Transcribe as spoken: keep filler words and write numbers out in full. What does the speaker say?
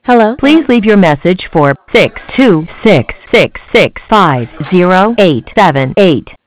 Hello? Please leave your message for six two six six six five zero eight seven eight.